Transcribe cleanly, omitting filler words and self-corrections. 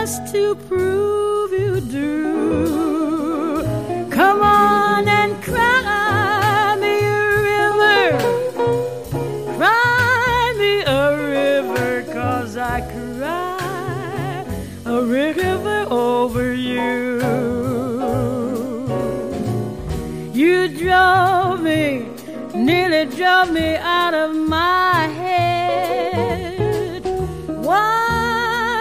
just to prove you do. Come on and cry me a river, cry me a river, 'cause I cry a river over you. You drove me, nearly drove me out of my head.